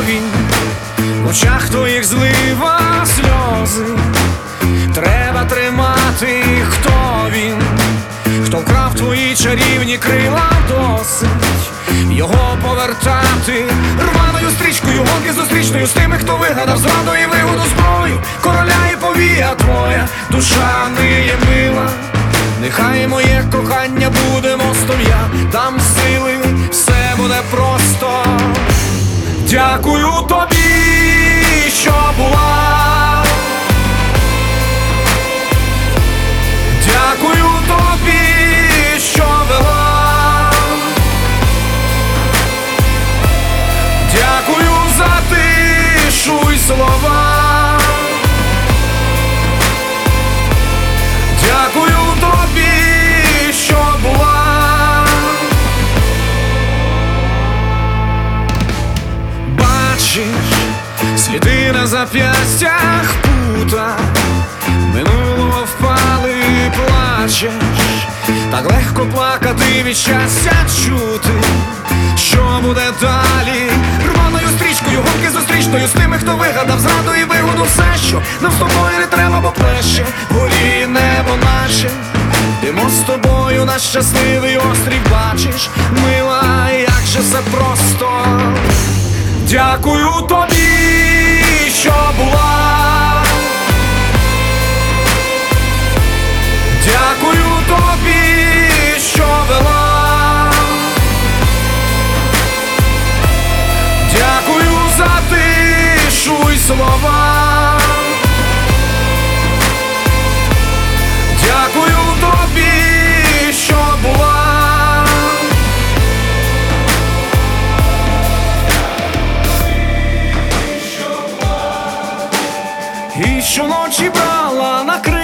він, в очах твоїх злива сльози. Треба тримати, хто він, хто вкрав твої чарівні крила, досить його повертати. Рваною стрічкою, гонки зустрічною з тими, хто вигадав зраду і вигоду зброю. Короля і повія твоя душа не є мила. Нехай моє кохання буде мостом, я дам сили, все буде просто. Дякую тобі, що була. Дякую тобі, що вела. Дякую за тишу й слова. Дякую тобі, що була. Бачиш сліди на зап'ястях пута, минулого впали і плачеш. Так легко плакати від щастя, чути, що буде далі. Рваною стрічкою, гонки зустрічною з тими, хто вигадав зраду і вигоду. Все, що нам з тобою не треба, бо плеще горі небо наше. Йдемо з тобою на щасливий острів, бачиш, мила, як же все просто. Дякую тобі, що була. Дякую тобі, що вела. Дякую за тишу й слова. Дякую тобі, що була. І щоночі брала на крилах